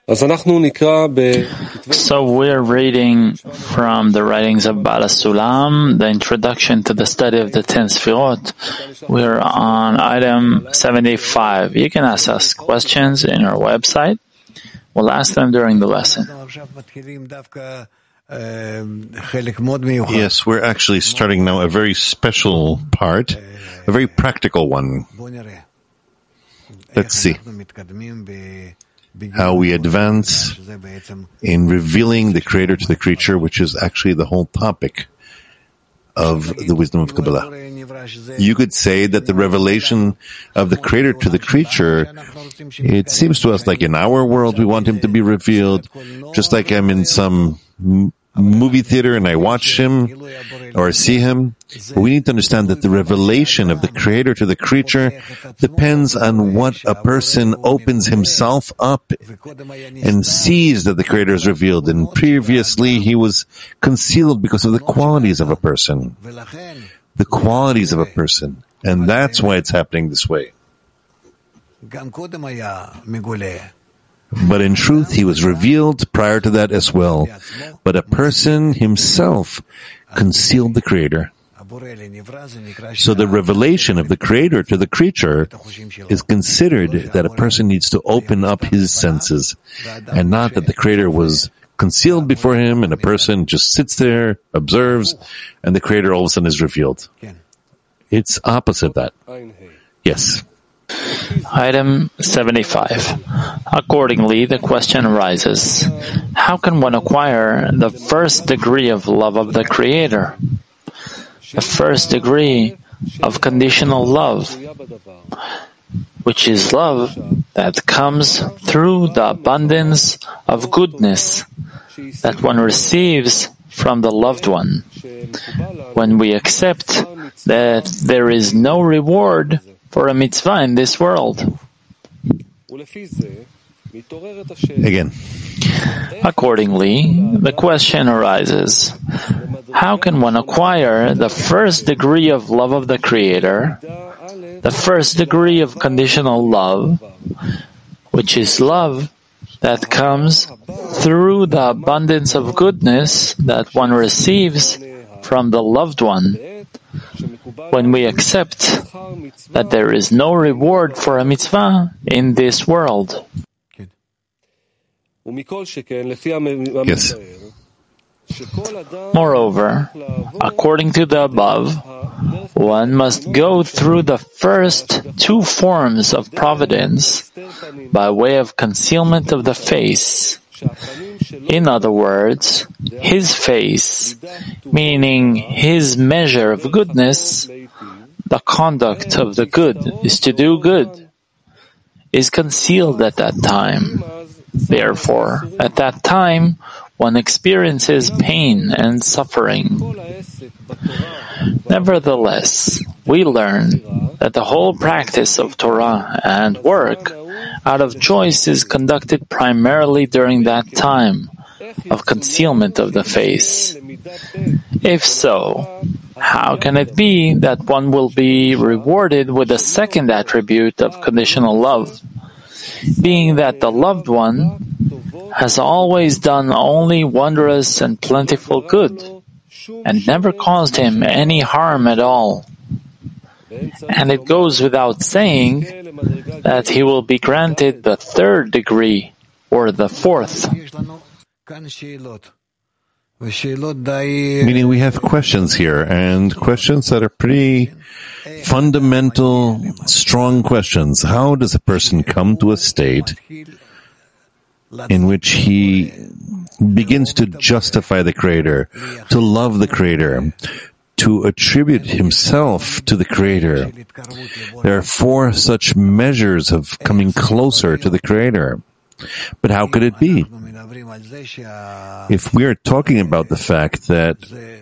So we're reading from the writings of Baal HaSulam, the introduction to the study of the 10 Sfirot. We're on item 75. You can ask us questions in our website. We'll ask them during the lesson. Yes, we're actually starting now a very special part, a very practical one. Let's see how we advance in revealing the Creator to the creature, which is actually the whole topic of the wisdom of Kabbalah. You could say that the revelation of the Creator to the creature, it seems to us like in our world we want Him to be revealed, just like I'm in some movie theater and I watch Him or see Him. But we need to understand that the revelation of the Creator to the creature depends on what a person opens himself up and sees that the Creator is revealed. And previously he was concealed because of the qualities of a person. The qualities of a person. And that's why it's happening this way. But in truth, he was revealed prior to that as well. But a person himself concealed the Creator. So the revelation of the Creator to the creature is considered that a person needs to open up his senses, and not that the Creator was concealed before him and a person just sits there, observes, and the Creator all of a sudden is revealed. It's opposite that. Yes. Item 75. Accordingly, the question arises, how can one acquire the first degree of love of the Creator? The first degree of conditional love, which is love that comes through the abundance of goodness that one receives from the loved one, when we accept that there is no reward for a mitzvah in this world. Again. Accordingly, the question arises, how can one acquire the first degree of love of the Creator, the first degree of conditional love, which is love that comes through the abundance of goodness that one receives from the loved one, when we accept that there is no reward for a mitzvah in this world? Yes. Moreover, according to the above, one must go through the first two forms of providence by way of concealment of the face. In other words, his face, meaning his measure of goodness, the conduct of the good is to do good, is concealed at that time. Therefore, at that time, one experiences pain and suffering. Nevertheless, we learn that the whole practice of Torah and work out of choice is conducted primarily during that time of concealment of the face. If so, how can it be that one will be rewarded with the second attribute of conditional love, being that the loved one has always done only wondrous and plentiful good, and never caused him any harm at all? And it goes without saying that he will be granted the third degree, or the fourth. Meaning we have questions here, and questions that are pretty fundamental, strong questions. How does a person come to a state in which he begins to justify the Creator, to love the Creator, to attribute himself to the Creator? There are four such measures of coming closer to the Creator. But how could it be? If we are talking about the fact that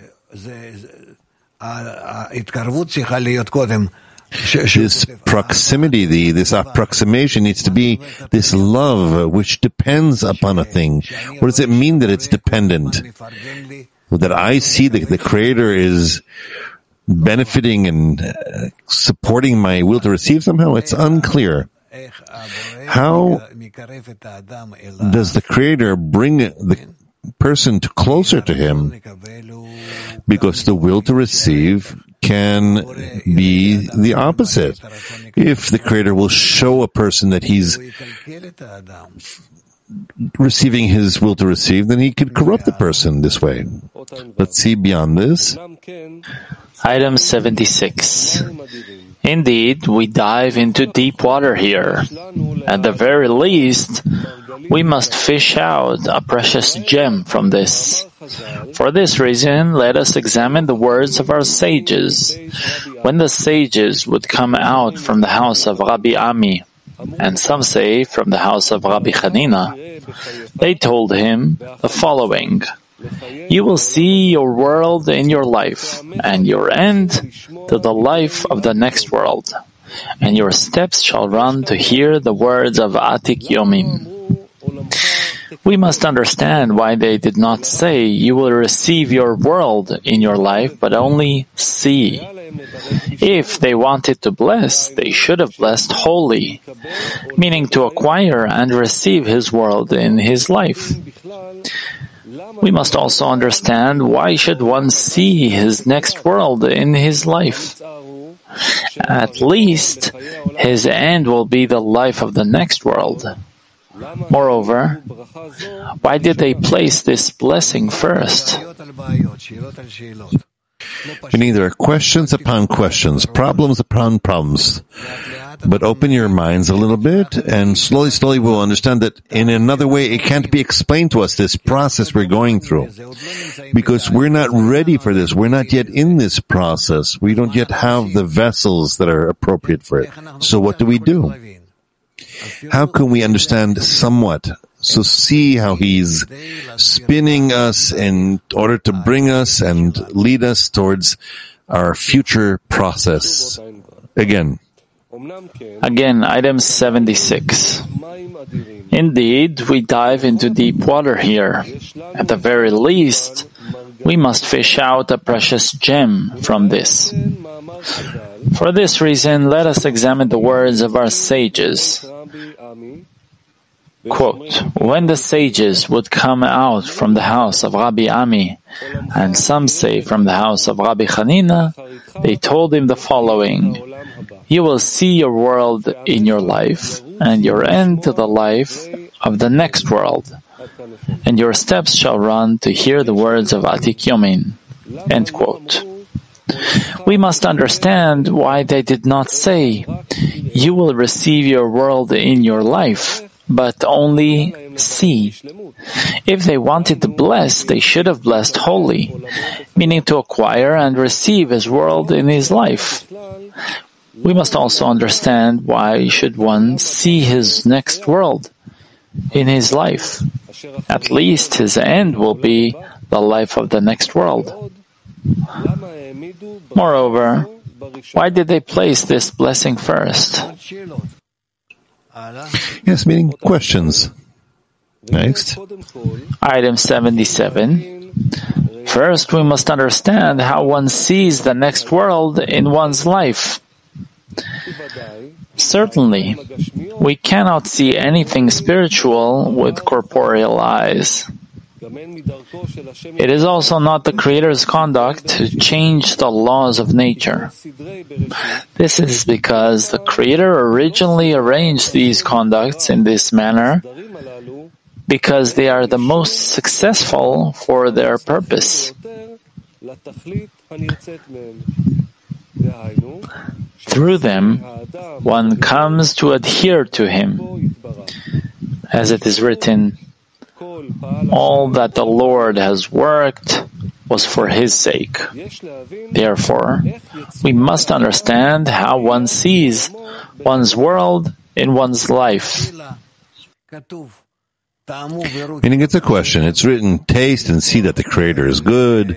this proximity, this approximation needs to be this love which depends upon a thing. What does it mean that it's dependent? That I see that the Creator is benefiting and supporting my will to receive somehow? It's unclear. How does the Creator bring the person closer to Him? Because the will to receive can be the opposite. If the Creator will show a person that he's receiving his will to receive, then he could corrupt the person this way. Let's see beyond this. Item 76. Indeed, we dive into deep water here. At the very least, we must fish out a precious gem from this. For this reason, let us examine the words of our sages. When the sages would come out from the house of Rabbi Ami, and some say from the house of Rabbi Hanina, they told him the following: You will see your world in your life, and your end to the life of the next world, and your steps shall run to hear the words of Atik Yomin. We must understand why they did not say, You will receive your world in your life, but only see. If they wanted to bless, they should have blessed wholly, meaning to acquire and receive his world in his life. We must also understand why should one see his next world in his life. At least, his end will be the life of the next world. Moreover, why did they place this blessing first? Meaning there are questions upon questions, problems upon problems. But open your minds a little bit, and slowly we'll understand that in another way it can't be explained to us, this process we're going through. Because we're not ready for this. We're not yet in this process. We don't yet have the vessels that are appropriate for it. So what do? How can we understand somewhat? So see how he's spinning us in order to bring us and lead us towards our future process. Again, item 76. Indeed, we dive into deep water here. At the very least, we must fish out a precious gem from this. For this reason, let us examine the words of our sages. Quote, When the sages would come out from the house of Rabbi Ami, and some say from the house of Rabbi Hanina, they told him the following: You will see your world in your life, and your end to the life of the next world, and your steps shall run to hear the words of Atik Yomin. End quote. We must understand why they did not say, You will receive your world in your life, but only see. If they wanted to bless, they should have blessed wholly, meaning to acquire and receive his world in his life. We must also understand why should one see his next world in his life. At least his end will be the life of the next world. Moreover, why did they place this blessing first? Yes, meaning questions. Next. Item 77. First, we must understand how one sees the next world in one's life. Certainly, we cannot see anything spiritual with corporeal eyes. It is also not the Creator's conduct to change the laws of nature. This is because the Creator originally arranged these conducts in this manner because they are the most successful for their purpose. Through them, one comes to adhere to Him. As it is written, all that the Lord has worked was for His sake. Therefore, we must understand how one sees one's world in one's life. Meaning it's a question. It's written, taste and see that the Creator is good.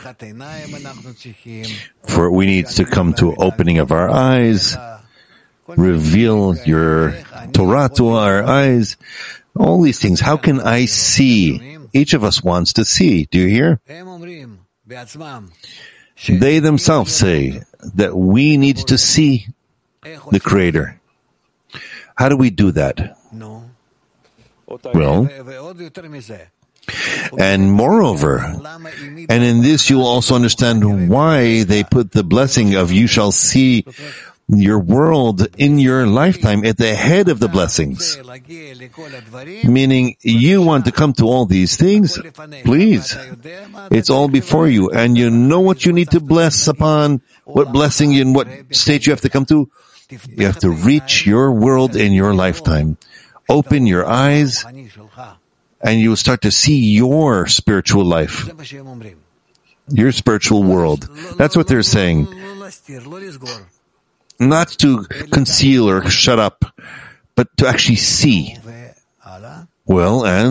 For we need to come to opening of our eyes. Reveal your Torah to our eyes. All these things. How can I see? Each of us wants to see. Do you hear? They themselves say that we need to see the Creator. How do we do that? Well, and moreover, and in this you'll also understand why they put the blessing of you shall see your world in your lifetime at the head of the blessings. Meaning, you want to come to all these things? Please. It's all before you, and you know what you need to bless upon, what blessing and what state you have to come to. You have to reach your world in your lifetime. Open your eyes, and you will start to see your spiritual life, your spiritual world. That's what they're saying. Not to conceal or shut up, but to actually see. Well, and?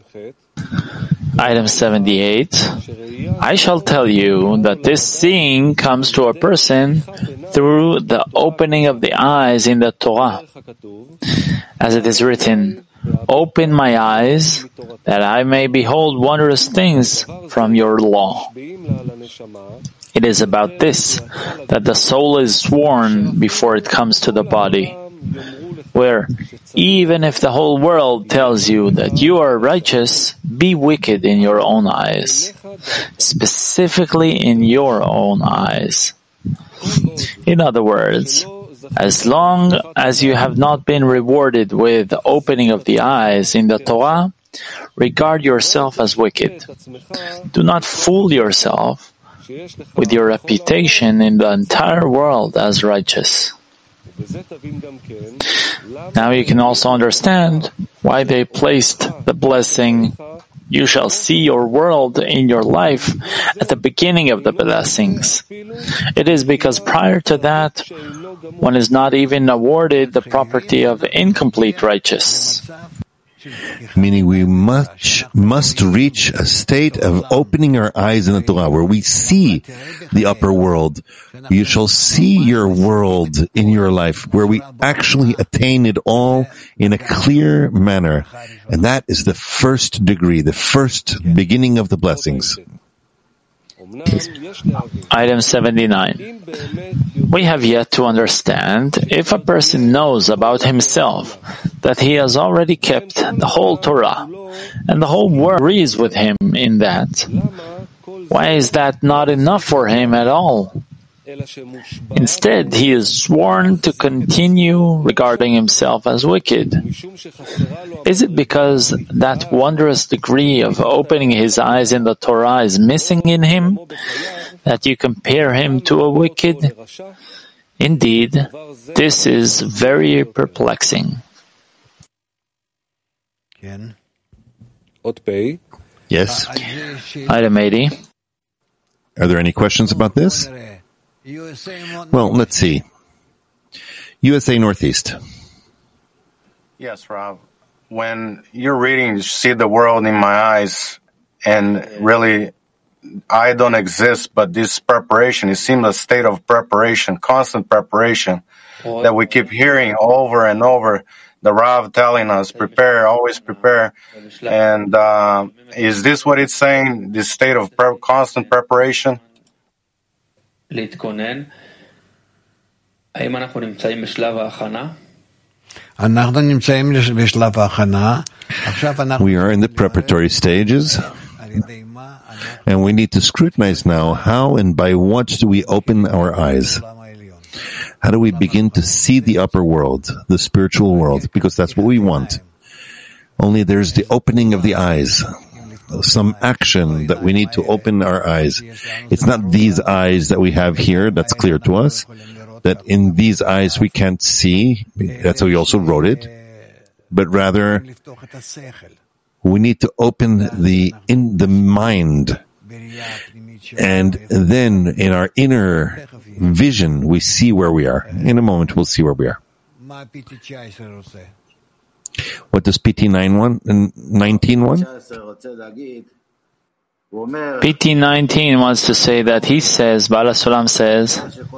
Item 78. I shall tell you that this seeing comes to a person through the opening of the eyes in the Torah. As it is written, open my eyes that I may behold wondrous things from your law. It is about this that the soul is sworn before it comes to the body, where even if the whole world tells you that you are righteous, be wicked in your own eyes, specifically in your own eyes. In other words, as long as you have not been rewarded with the opening of the eyes in the Torah, regard yourself as wicked. Do not fool yourself with your reputation in the entire world as righteous. Now you can also understand why they placed the blessing, you shall see your world in your life, at the beginning of the blessings. It is because prior to that, one is not even awarded the property of incomplete righteous. Meaning we must reach a state of opening our eyes in the Torah, where we see the upper world. You shall see your world in your life, where we actually attain it all in a clear manner. And that is the first degree, the first beginning of the blessings. Item 79. We have yet to understand if a person knows about himself that he has already kept the whole Torah, and the whole world agrees with him in that. Why is that not enough for him at all? Instead, he is sworn to continue regarding himself as wicked. Is it because that wondrous degree of opening his eyes in the Torah is missing in him that you compare him to a wicked? Indeed, this is very perplexing. Yes? Item 80. Are there any questions about this? Well, let's see. USA Northeast. Yes, Rav. When you're reading, you see the world in my eyes, and really, I don't exist, but this preparation, it seems a state of preparation, constant preparation, that we keep hearing over and over. The Rav telling us, prepare, always prepare. And is this what it's saying, this state of constant preparation? להתכונן. האם אנחנו נמצאים בשלב ההכנה? We are in the preparatory stages, and we need to scrutinize now how and by what do we open our eyes. How do we begin to see the upper world, the spiritual world, because that's what we want. Only there's the opening of the eyes, some action that we need to open our eyes. It's not these eyes that we have here, that's clear to us, that in these eyes we can't see, that's how we also wrote it, but rather we need to open in the mind, and then in our inner vision we see where we are. In a moment we'll see where we are. What does PT 19 want? PT 19 wants to say that he says, Baal HaSulam says,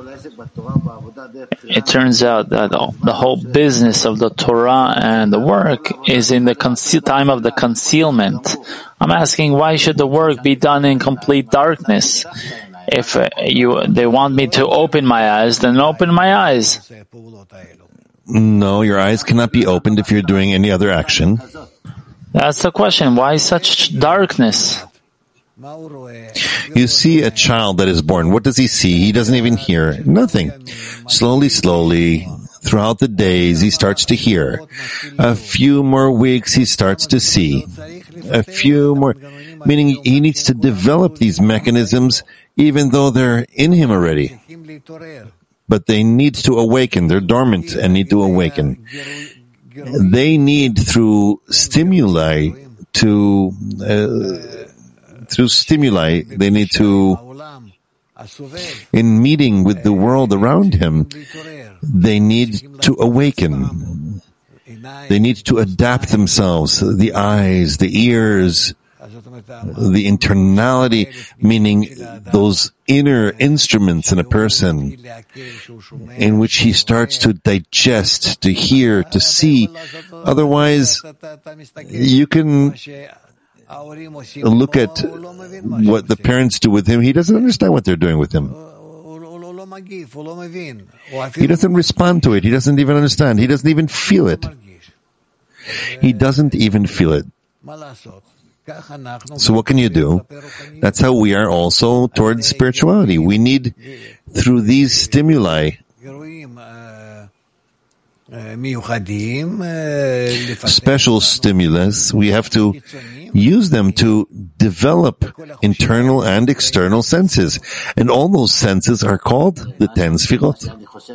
it turns out that the whole business of the Torah and the work is in the time of the concealment. I'm asking, why should the work be done in complete darkness? If they want me to open my eyes, then open my eyes. No, your eyes cannot be opened if you're doing any other action. That's the question. Why such darkness? You see a child that is born. What does he see? He doesn't even hear. Nothing. Slowly, throughout the days, he starts to hear. A few more weeks, he starts to see. A few more, meaning he needs to develop these mechanisms even though they're in him already. But they need to awaken. They're dormant and need to awaken. They need through stimuli, they need to, in meeting with the world around him, they need to awaken. They need to adapt themselves, the eyes, the ears, the internality, meaning those inner instruments in a person in which he starts to digest, to hear, to see. Otherwise, you can look at what the parents do with him. He doesn't understand what they're doing with him. He doesn't respond to it. He doesn't even understand. He doesn't even feel it. He doesn't even feel it. So what can you do? That's how we are also towards spirituality. We need, through these stimuli, special stimulus, we have to use them to develop internal and external senses. And all those senses are called the 10 Sfirot.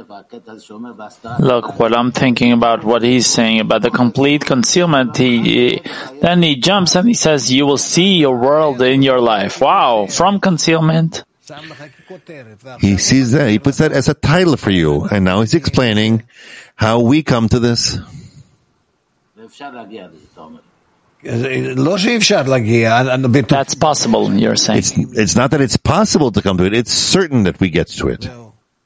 Look, what I'm thinking about what he's saying about the complete concealment, then he jumps and he says, you will see your world in your life. Wow, from concealment. He sees that, he puts that as a title for you. And now he's explaining how we come to this. That's possible, you're saying. It's not that it's possible to come to it, it's certain that we get to it.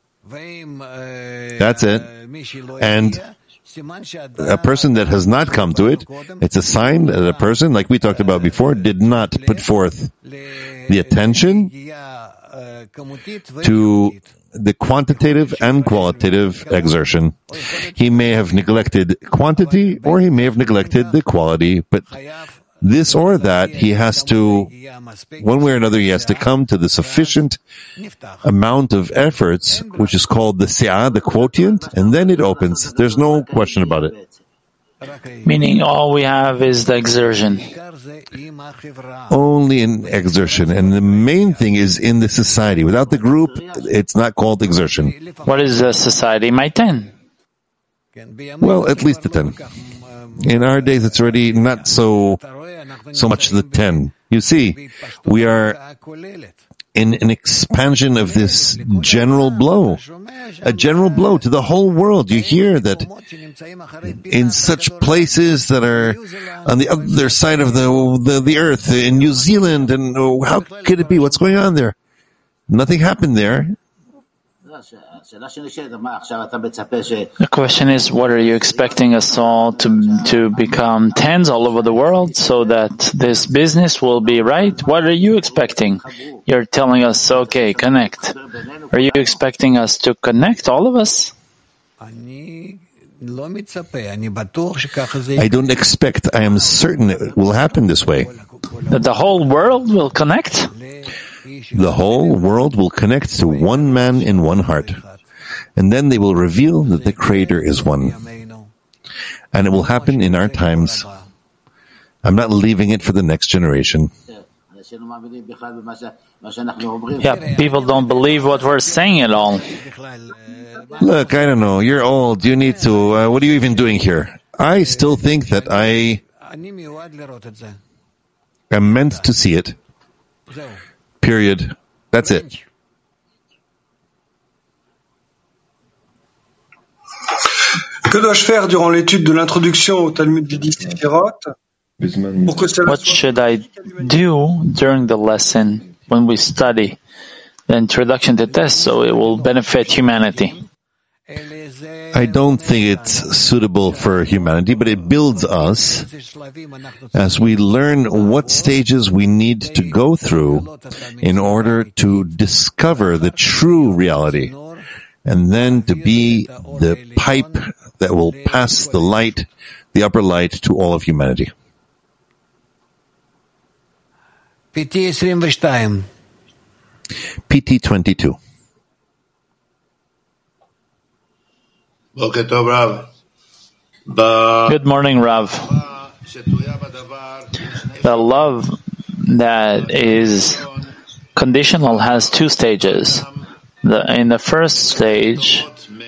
That's it. And a person that has not come to it, it's a sign that a person, like we talked about before, did not put forth the attention to the quantitative and qualitative exertion. He may have neglected quantity or he may have neglected the quality, but this or that, he has to, one way or another, he has to come to the sufficient amount of efforts, which is called the se'ah, the quotient, and then it opens. There's no question about it. Meaning all we have is the exertion. Only an exertion. And the main thing is in the society. Without the group, it's not called exertion. What is the society? My 10. Well, at least the 10. In our days, it's already not so much the 10. You see, we are in an expansion of this general blow. A general blow to the whole world. You hear that in such places that are on the other side of the earth, in New Zealand, and how could it be? What's going on there? Nothing happened there. The question is, what are you expecting us all to become 10s all over the world so that this business will be right? What are you expecting? You're telling us, okay, connect. Are you expecting us to connect, all of us? I don't expect, I am certain it will happen this way. That the whole world will connect? The whole world will connect to one man in one heart. And then they will reveal that the Creator is one. And it will happen in our times. I'm not leaving it for the next generation. Yeah, people don't believe what we're saying at all. Look, I don't know, you're old, you need to, what are you even doing here? I still think that I am meant to see it. Period. That's it. Que dois-je faire durant l'étude de l'introduction au Talmud des 10 Séphirot? What should I do during the lesson when we study the introduction to this so it will benefit humanity? I don't think it's suitable for humanity, but it builds us as we learn what stages we need to go through in order to discover the true reality. and then to be the pipe that will pass the light, the upper light, to all of humanity. PT 22. PT 22. Good morning, Rav. The love that is conditional has two stages. In the first stage,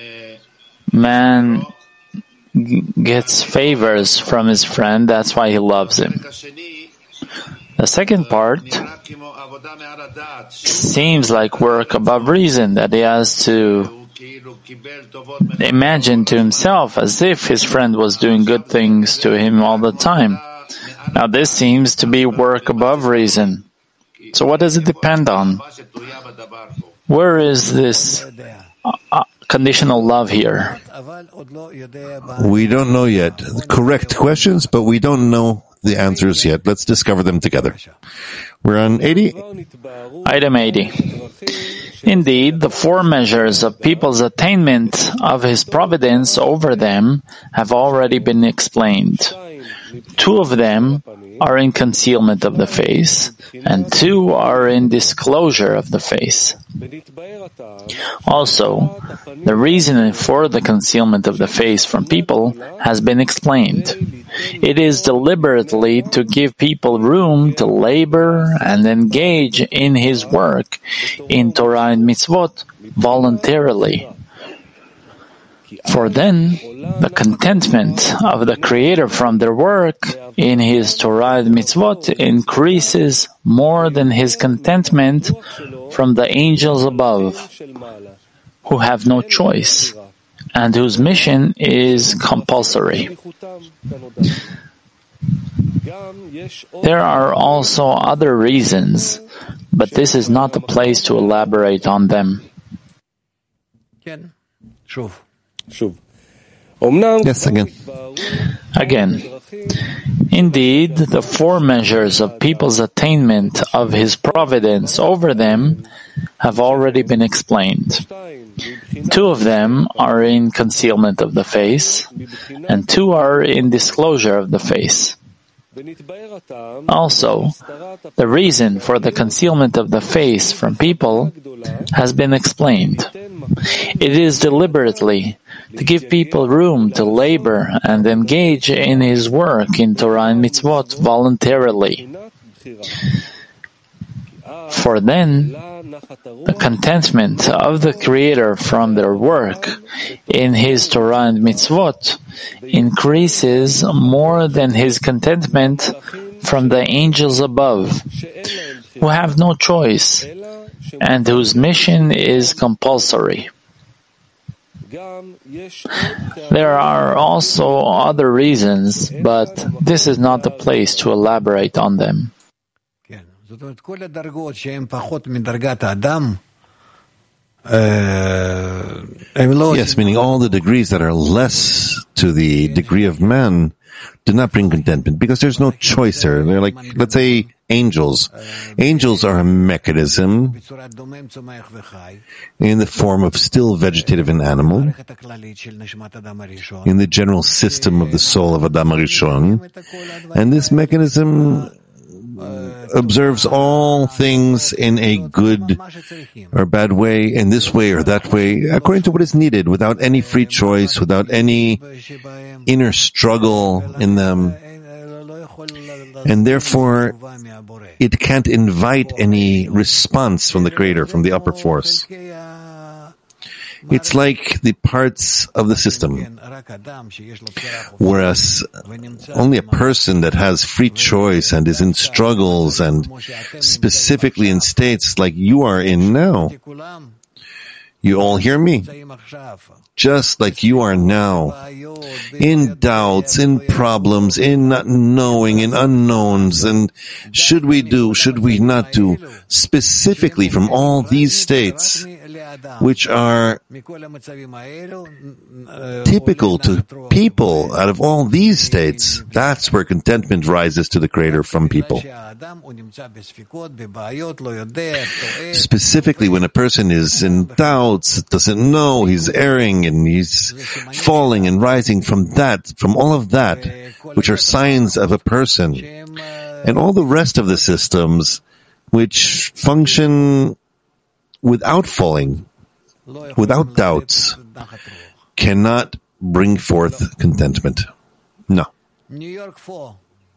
man gets favors from his friend, that's why he loves him. The second part seems like work above reason, that he has to imagine to himself as if his friend was doing good things to him all the time. Now this seems to be work above reason. So what does it depend on? Where is this conditional love here? We don't know yet. Correct questions, but we don't know the answers yet. Let's discover them together. We're on 80? Item 80. Indeed, the four measures of people's attainment of his providence over them have already been explained. Two of them are in concealment of the face, and two are in disclosure of the face. Also, the reason for the concealment of the face from people has been explained. It is deliberately to give people room to labor and engage in his work in Torah and mitzvot voluntarily. For then, the contentment of the Creator from their work in his Torah and mitzvot increases more than his contentment from the angels above, who have no choice, and whose mission is compulsory. There are also other reasons, but this is not the place to elaborate on them. Yes, again. Indeed, the four measures of people's attainment of his providence over them have already been explained. Two of them are in concealment of the face, and two are in disclosure of the face. Also, the reason for the concealment of the face from people has been explained. It is deliberately to give people room to labor and engage in his work in Torah and mitzvot voluntarily. For then, the contentment of the Creator from their work in his Torah and mitzvot increases more than his contentment from the angels above, who have no choice and whose mission is compulsory. There are also other reasons, but this is not the place to elaborate on them. Yes, meaning all the degrees that are less to the degree of man do not bring contentment, because there's no choice there. They're like, let's say, angels. Angels are a mechanism in the form of still vegetative and animal, in the general system of the soul of Adam HaRishon, and this mechanism observes all things in a good or bad way, in this way or that way, according to what is needed, without any free choice, without any inner struggle in them. And therefore, it can't invite any response from the Creator, from the upper force. It's like the parts of the system. Whereas only a person that has free choice and is in struggles and specifically in states like you are in now. You all hear me? Just like you are now, in doubts, in problems, in not knowing, in unknowns, and should we do, should we not do, specifically from all these states, which are typical to people out of all these states, that's where contentment rises to the Creator from people. Specifically, when a person is in doubts, doesn't know, he's erring and he's falling and rising from all of that, which are signs of a person, and all the rest of the systems which function without falling, without doubts, cannot bring forth contentment. No. New York 4.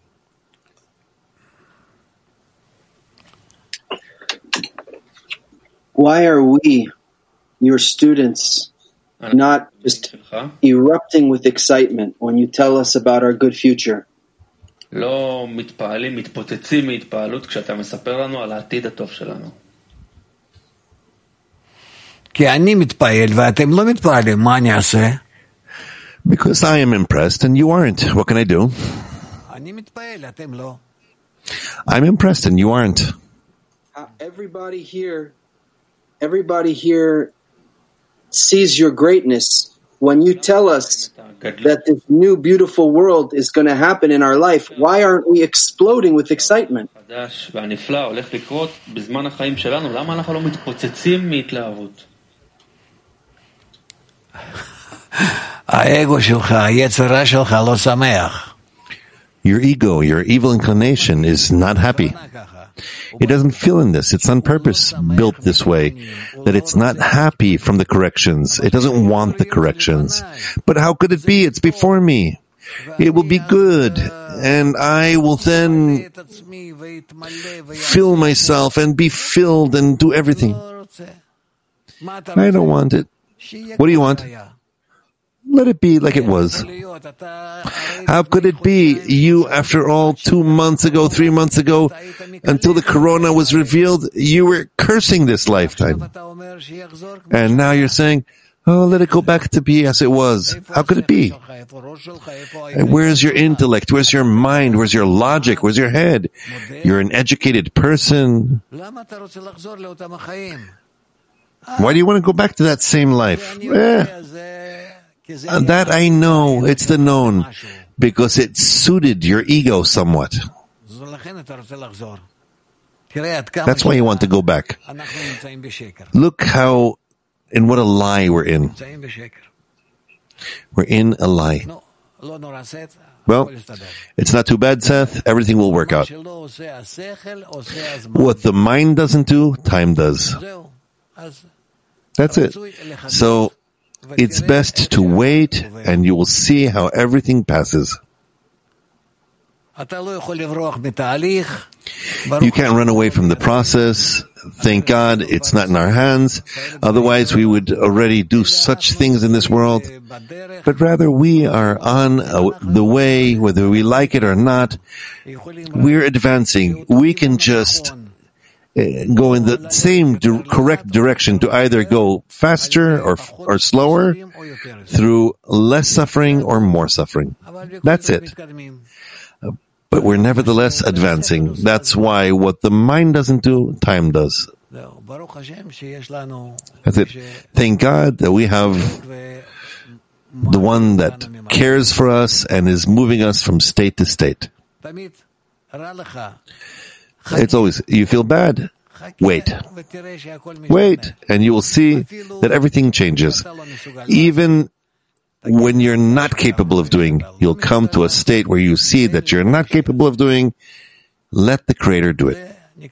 Why are we, your students, not just erupting with excitement when you tell us about our good future? לא מתפעלים, מתפוצצים מהתפעלות כשאתה מספר לנו על העתיד הטוב שלנו. כי אני מתפעל ואתם לא מתפעלים, מה אני אעשה? Because I am impressed and you aren't. What can I do? אני מתפעל, אתם לא. I'm impressed and you aren't. Everybody here sees your greatness when you tell us that this new beautiful world is going to happen in our life. Why aren't we exploding with excitement? והנפלא הולך לקרות בזמן החיים שלנו, למה אנחנו לא מתפוצצים מהתלהבות? האגו שלך, היצרה שלך לא שמח. Your ego, your evil inclination is not happy. It doesn't feel in this. It's on purpose built this way, that it's not happy from the corrections. It doesn't want the corrections. But how could it be? It's before me. It will be good. And I will then fill myself and be filled and do everything. I don't want it. What do you want? Let it be like it was. How could it be? You, after all, 2 months ago, 3 months ago, until the corona was revealed, you were cursing this lifetime. And now you're saying, oh, let it go back to be as it was. How could it be? And where's your intellect? Where's your mind? Where's your logic? Where's your head? You're an educated person. Why do you want to go back to that same life? That I know, it's the known, because it suited your ego somewhat. That's why you want to go back. Look how, in what a lie we're in. We're in a lie. Well, it's not too bad, Seth. Everything will work out. What the mind doesn't do, time does. That's it. So, it's best to wait, and you will see how everything passes. You can't run away from the process. Thank God it's not in our hands. Otherwise, we would already do such things in this world. But rather, we are on the way, whether we like it or not. We're advancing. We can just go in the same correct direction to either go faster or slower, through less suffering or more suffering. That's it. But we're nevertheless advancing. That's why what the mind doesn't do, time does. That's it. Thank God that we have the one that cares for us and is moving us from state to state. It's always, you feel bad? Wait. Wait, and you will see that everything changes. Even when you're not capable of doing, you'll come to a state where you see that you're not capable of doing. Let the Creator do it.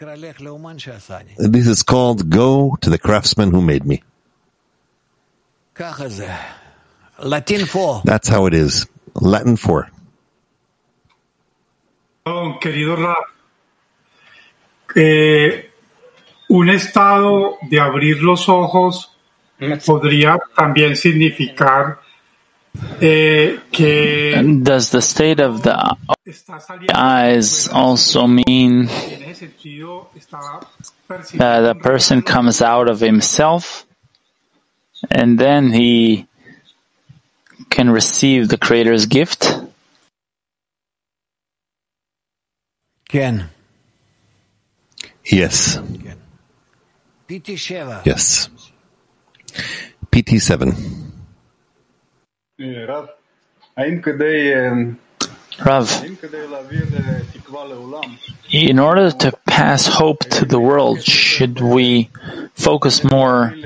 This is called go to the craftsman who made me. Latin 4. That's how it is. Latin 4. Oh, querido Rab, un estado de abrir los ojos podría también significar que does the state of the eyes also mean that a person comes out of himself and then he can receive the Creator's gift? Ken. Yes. PT7. Yes. PT7. Rav, in order to pass hope to the world, should we focus more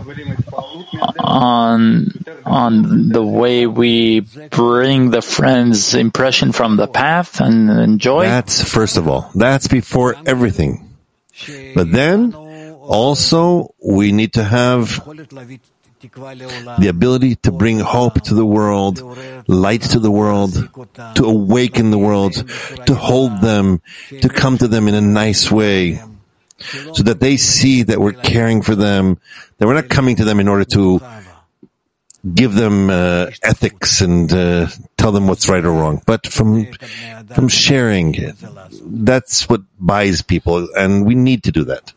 on the way we bring the friend's impression from the path and enjoy? That's first of all. That's before everything. But then, also, we need to have the ability to bring hope to the world, light to the world, to awaken the world, to hold them, to come to them in a nice way, so that they see that we're caring for them, that we're not coming to them in order to give them ethics and tell them what's right or wrong, but from sharing. That's what buys people, and we need to do that.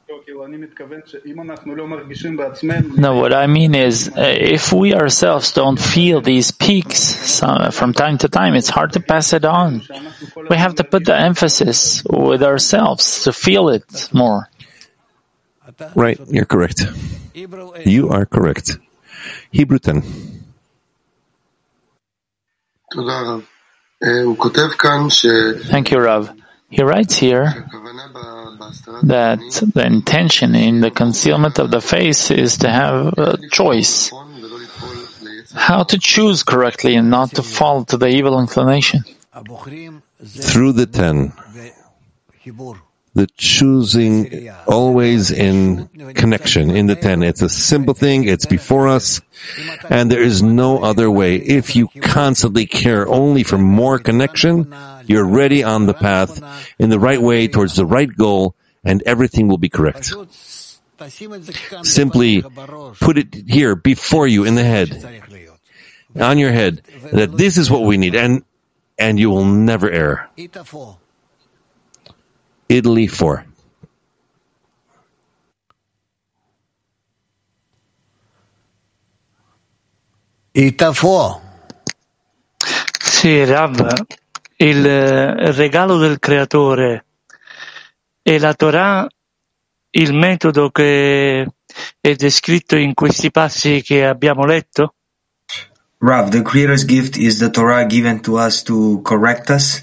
No, what I mean is, if we ourselves don't feel these peaks from time to time, it's hard to pass it on. We have to put the emphasis with ourselves to feel it more. Right, you're correct. You are correct. Hebrew 10. Thank you, Rav. He writes here that the intention in the concealment of the face is to have a choice. How to choose correctly and not to fall to the evil inclination. Through the 10. The choosing always in connection, in the 10. It's a simple thing, it's before us, and there is no other way. If you constantly care only for more connection, you're ready on the path, in the right way, towards the right goal, and everything will be correct. Simply put it here, before you, in the head, on your head, that this is what we need, and you will never err. Italy 4. Ita 4. Sì, Rav, il regalo del creatore e la Torah, il metodo che è descritto in questi passi che abbiamo letto? Rav, the creator's gift is the Torah given to us to correct us?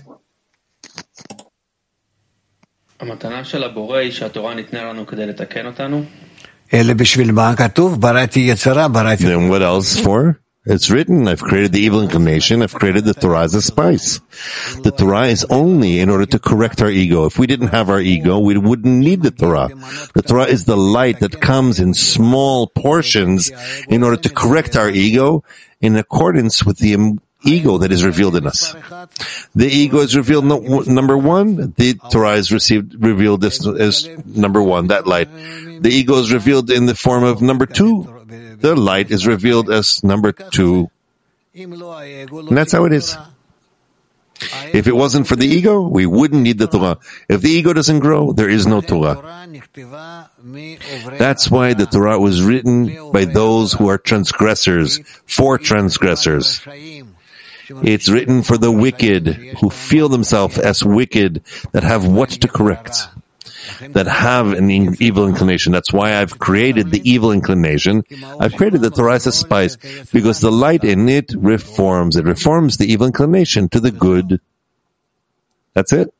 המתנה של הבורא היא שהתורה ניתנה לנו כדי לתקן אותנו. אלה בשביל מה כתוב? בראתי יצרה, בראתי... Then what else for? It's written, I've created the evil inclination, I've created the Torah as a spice. The Torah is only in order to correct our ego. If we didn't have our ego, we wouldn't need the Torah. The Torah is the light that comes in small portions in order to correct our ego in accordance with the ego that is revealed in us. The ego is revealed number one. The Torah is revealed as number one, that light. The ego is revealed in the form of number two. The light is revealed as number two. And that's how it is. If it wasn't for the ego, we wouldn't need the Torah. If the ego doesn't grow, there is no Torah. That's why the Torah was written by those who are transgressors, for transgressors. It's written for the wicked, who feel themselves as wicked, that have what to correct, that have an evil inclination. That's why I've created the evil inclination. I've created the Torah as a spice, because the light in it reforms. It reforms the evil inclination to the good. That's it.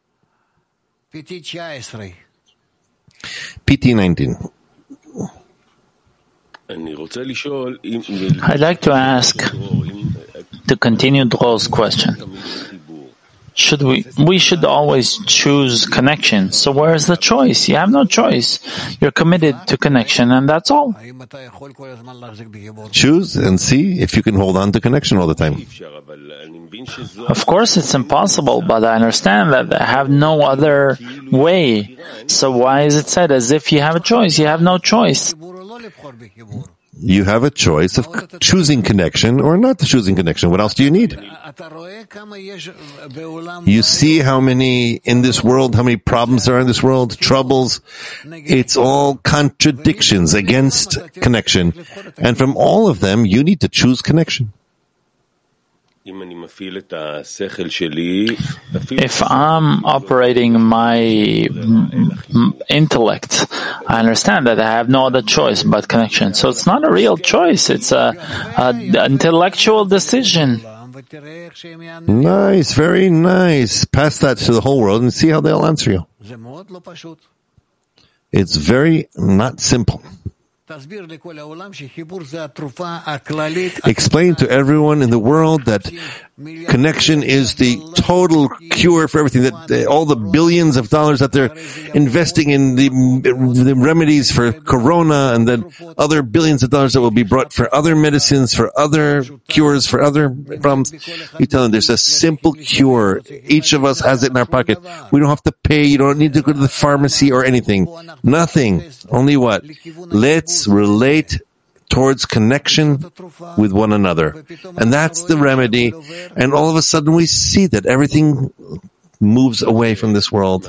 PT 19. I'd like to ask, to continue Dror's question. We should always choose connection. So where is the choice? You have no choice. You're committed to connection, and that's all. Choose and see if you can hold on to connection all the time. Of course it's impossible, but I understand that I have no other way. So why is it said as if you have a choice? You have no choice. You have a choice of choosing connection or not choosing connection. What else do you need? You see how many in this world, how many problems there are in this world, troubles. It's all contradictions against connection. And from all of them, you need to choose connection. If I'm operating my intellect, I understand that I have no other choice but connection. So it's not a real choice. It's an intellectual decision. Nice, very nice. Pass that to the whole world and see how they'll answer you. It's very not simple. Explain to everyone in the world that connection is the total cure for everything, that all the billions of dollars that they're investing in the remedies for corona, and then other billions of dollars that will be brought for other medicines, for other cures, for other problems. You tell them there's a simple cure. Each of us has it in our pocket. We don't have to pay. You don't need to go to the pharmacy or anything. Nothing. Only what? Let's relate towards connection with one another. And that's the remedy. And all of a sudden we see that everything moves away from this world.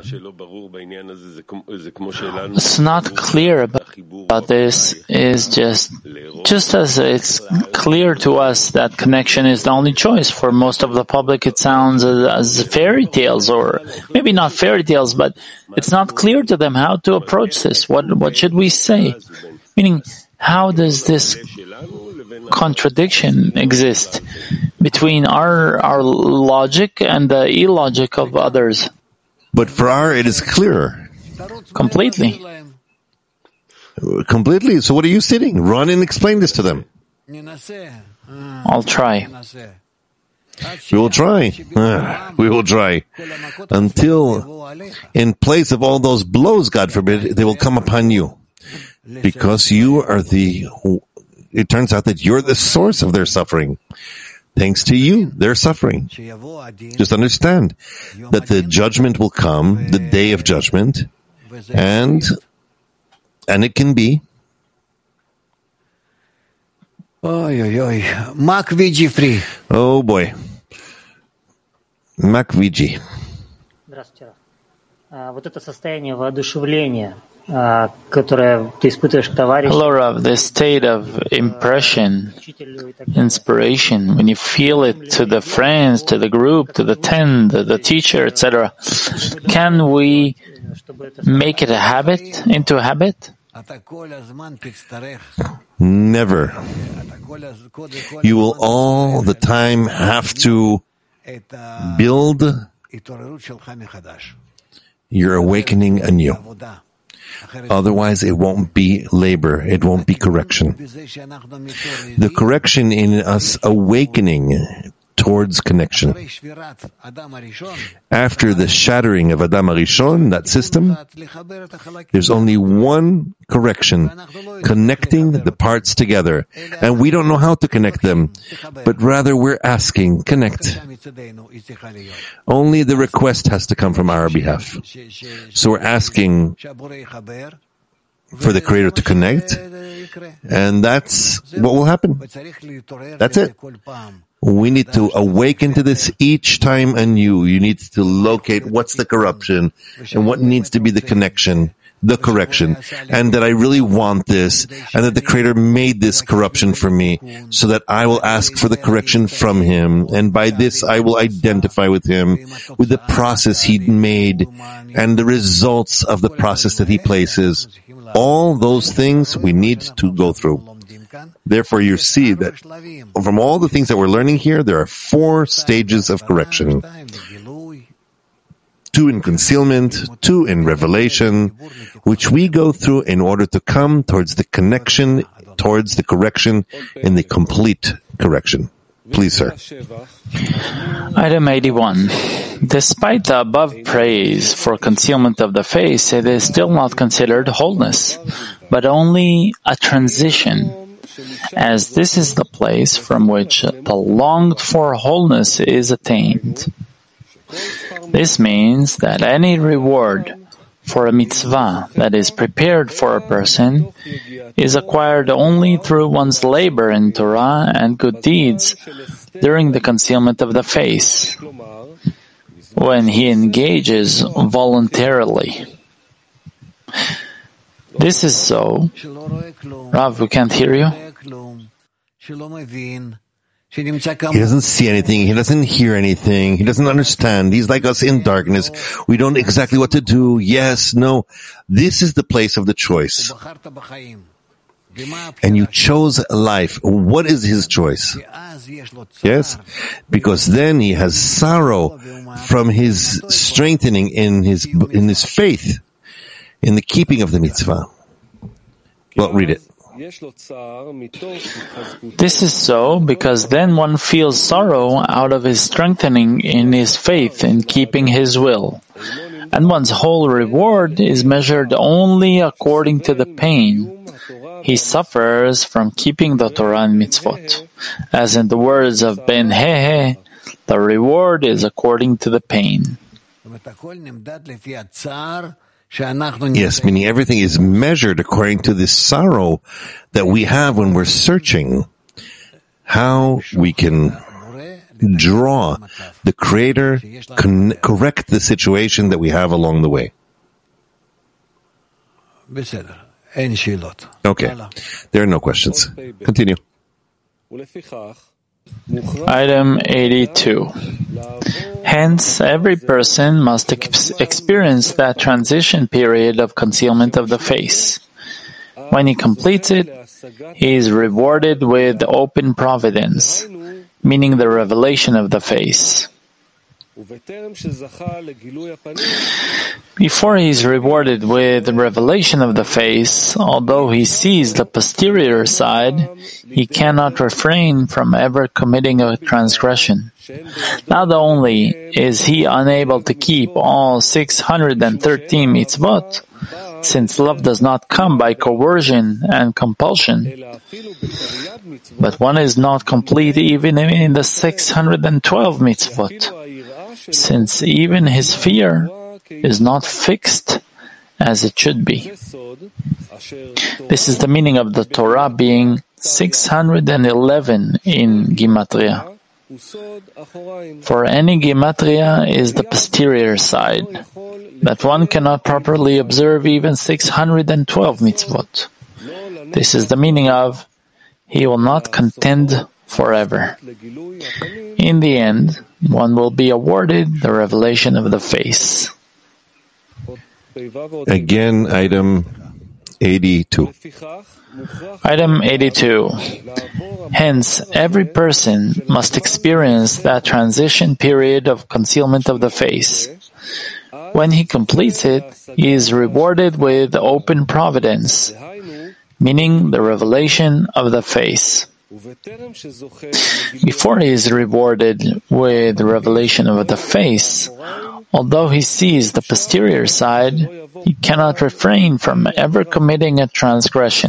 What's not clear about this is just as it's clear to us that connection is the only choice. For most of the public, it sounds as fairy tales, or maybe not fairy tales, but it's not clear to them how to approach this. What should we say? Meaning, how does this contradiction exist between our logic and the illogic of others? But for it is clearer. Completely. So what are you sitting? Run and explain this to them. I'll try. We will try. We will try. Until, in place of all those blows, God forbid, they will come upon you. Because you are it turns out that you're the source of their suffering. Thanks to you, they're suffering. Just understand that the judgment will come, the day of judgment, and it can be. Oh boy. Маквиджи. Здравствуйте. Вот это состояние воодушевления, которое ты испытываешь к товарищу. Hello, Rav. This state of impression, inspiration, when you feel it to the friends, to the group, to the tent, the teacher, etc., can we make it into a habit? Never. You will all the time have to build your awakening anew. Otherwise, it won't be labor. It won't be correction. The correction in us awakening towards connection. After the shattering of Adam HaRishon, that system, there's only one correction, connecting the parts together. And we don't know how to connect them, but rather we're asking, connect. Only the request has to come from our behalf. So we're asking for the Creator to connect, and that's what will happen. That's it. We need to awaken to this each time anew. You need to locate what's the corruption and what needs to be the connection, the correction, and that I really want this, and that the Creator made this corruption for me, so that I will ask for the correction from Him, and by this I will identify with Him, with the process He made, and the results of the process that He places. All those things we need to go through. Therefore, you see that from all the things that we're learning here, there are 4 stages of correction. 2 in concealment, 2 in revelation, which we go through in order to come towards the connection, towards the correction, in the complete correction. Please, sir. Item 81. Despite the above praise for concealment of the face, it is still not considered wholeness, but only a transition, as this is the place from which the longed-for wholeness is attained. This means that any reward for a mitzvah that is prepared for a person is acquired only through one's labor in Torah and good deeds during the concealment of the face, when he engages voluntarily. This is so. Rav, we can't hear you. He doesn't see anything. He doesn't hear anything. He doesn't understand. He's like us in darkness. We don't know exactly what to do. Yes, no. This is the place of the choice. And you chose life. What is his choice? Yes? Because then he has sorrow from his strengthening in his faith, in the keeping of the mitzvah. Well, read it. This is so because then one feels sorrow out of his strengthening in his faith in keeping his will, and one's whole reward is measured only according to the pain he suffers from keeping the Torah and mitzvot. As in the words of Ben Hehe, the reward is according to the pain. Yes, meaning everything is measured according to the sorrow that we have when we're searching how we can draw the Creator, correct the situation that we have along the way. Okay, there are no questions. Continue. Item 82. Hence, every person must experience that transition period of concealment of the face. When he completes it, he is rewarded with open providence, meaning the revelation of the face. Before he is rewarded with the revelation of the face, although he sees the posterior side, he cannot refrain from ever committing a transgression. Not only is he unable to keep all 613 mitzvot, since love does not come by coercion and compulsion, but one is not complete even in the 612 mitzvot, since even his fear is not fixed as it should be. This is the meaning of the Torah being 611 in Gematria. For any Gematria is the posterior side, that one cannot properly observe even 612 mitzvot. This is the meaning of, he will not contend forever. In the end, one will be awarded the revelation of the face. Again, item 82. Item 82. Hence, every person must experience that transition period of concealment of the face. When he completes it, he is rewarded with open providence, meaning the revelation of the face. Before he is rewarded with the revelation of the face, although he sees the posterior side, he cannot refrain from ever committing a transgression.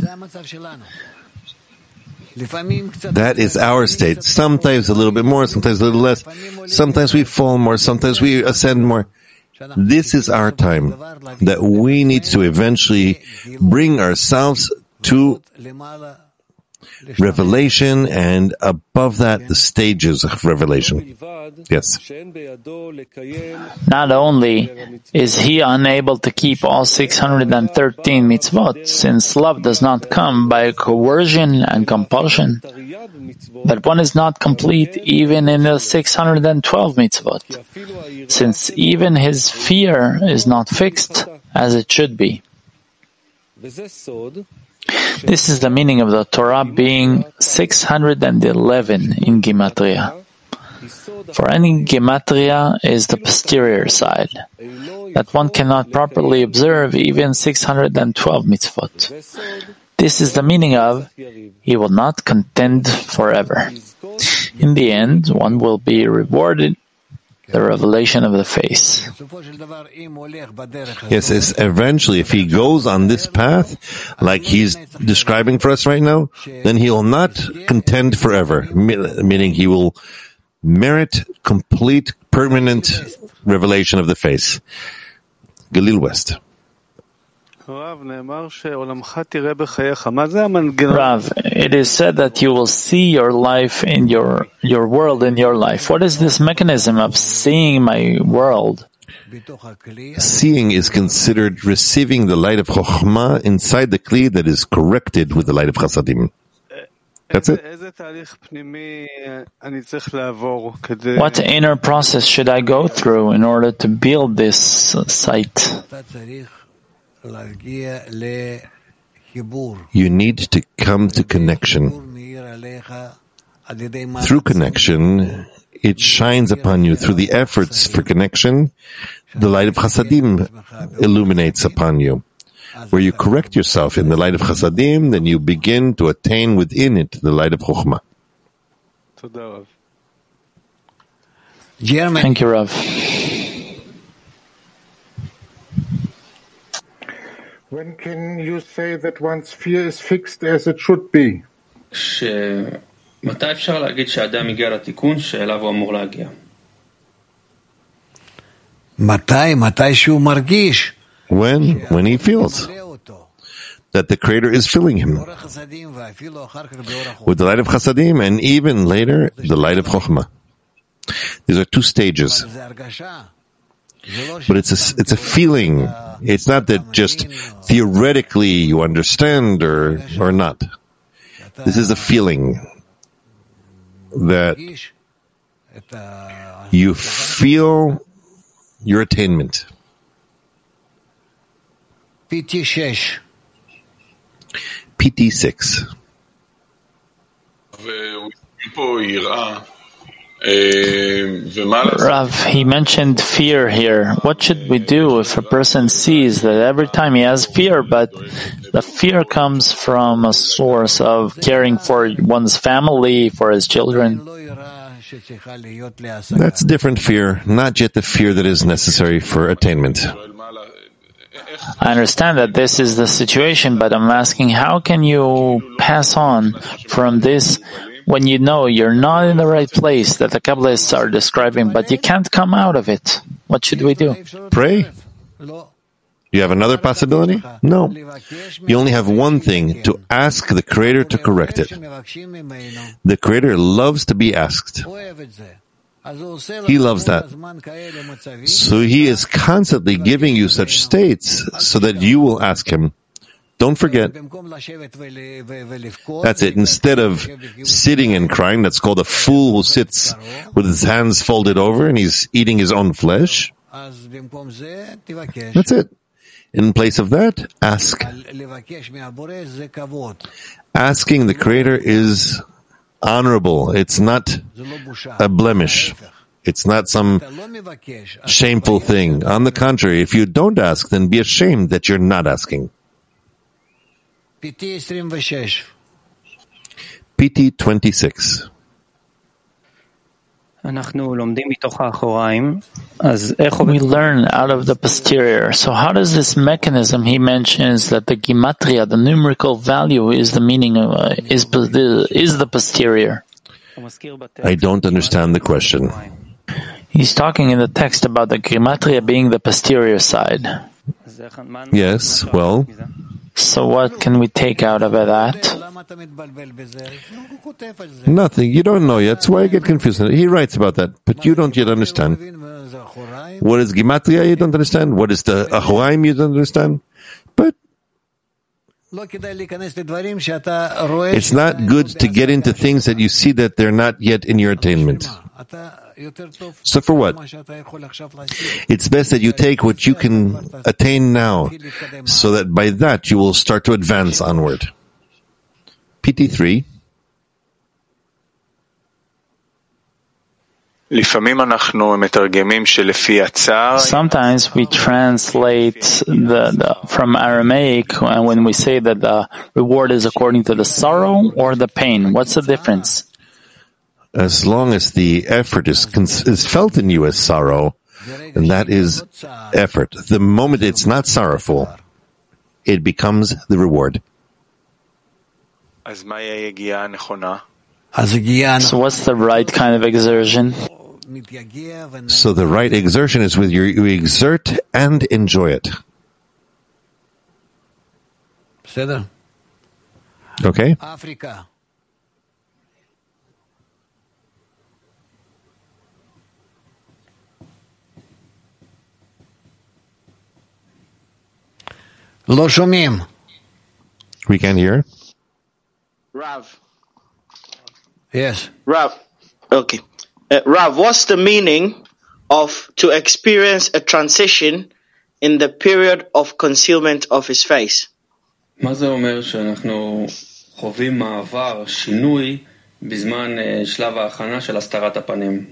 That is our state. Sometimes a little bit more, sometimes a little less. Sometimes we fall more, sometimes we ascend more. This is our time that we need to eventually bring ourselves to revelation, and above that, the stages of revelation. Yes. Not only is he unable to keep all 613 mitzvot, since love does not come by coercion and compulsion, but one is not complete even in the 612 mitzvot, since even his fear is not fixed as it should be. This is the meaning of the Torah being 611 in Gematria. For any Gematria is the posterior side, that one cannot properly observe even 612 mitzvot. This is the meaning of, he will not contend forever. In the end, one will be rewarded the revelation of the face. Yes, eventually, if he goes on this path, like he's describing for us right now, then he will not contend forever, meaning he will merit complete, permanent revelation of the face. Galil West. Rav, it is said that you will see your life in your world in your life. What is this mechanism of seeing my world? Seeing is considered receiving the light of Chokhmah inside the Kli that is corrected with the light of Chasadim. That's it. What inner process should I go through in order to build this sight? You need to come to connection. Through connection, it shines upon you. Through the efforts for connection, the light of Chasadim illuminates upon you. Where you correct yourself in the light of Chasadim, then you begin to attain within it the light of Chokhmah. Thank you, Rav. When can you say that one's fear is fixed as it should be? מתי אפשר להגיד שהאדם הגיע לתיקון שאליו הוא אמור להגיע? מתי שהוא מרגיש. When he feels that the Creator is filling him with the light of Chasadim, and even later, the light of Chokhmah. These are two stages. But it's a feeling. It's not that just theoretically you understand or not. This is a feeling that you feel your attainment. PT6. PT6. Rav, he mentioned fear here. What should we do if a person sees that every time he has fear, but the fear comes from a source of caring for one's family, for his children? That's different fear, not yet the fear that is necessary for attainment. I understand that this is the situation, but I'm asking, how can you pass on from this when you know you're not in the right place that the Kabbalists are describing, but you can't come out of it? What should we do? Pray. You have another possibility? No. You only have one thing, to ask the Creator to correct it. The Creator loves to be asked. He loves that. So He is constantly giving you such states so that you will ask Him. Don't forget. That's it. Instead of sitting and crying, that's called a fool who sits with his hands folded over and he's eating his own flesh. That's it. In place of that, ask. Asking the Creator is honorable. It's not a blemish. It's not some shameful thing. On the contrary, if you don't ask, then be ashamed that you're not asking. PT 26. We learn out of the posterior. So how does this mechanism he mentions that the gematria, the numerical value, is the meaning of is the posterior? I don't understand the question. He's talking in the text about the gematria being the posterior side. Yes, well. So what can we take out of that? Nothing. You don't know yet. That's why I get confused. He writes about that, but you don't yet understand. What is gematria? You don't understand. What is the Ahoraim? You don't understand. But it's not good to get into things that you see that they're not yet in your attainment. So for what? It's best that you take what you can attain now, so that by that you will start to advance onward. PT3. Sometimes we translate from Aramaic when we say that the reward is according to the sorrow or the pain. What's the difference? As long as the effort is felt in you as sorrow, then that is effort. The moment it's not sorrowful, it becomes the reward. So what's the right kind of exertion? So the right exertion is with you exert and enjoy it. Okay? Africa. We can't hear. Rav, Yes. Rav, okay. Rav, what's the meaning of to experience a transition in the period of concealment of his face? מה זה אומר שאנחנו חווים מעבר, שינוי, בזמן שלב ההכנה של הסתרת הפנים?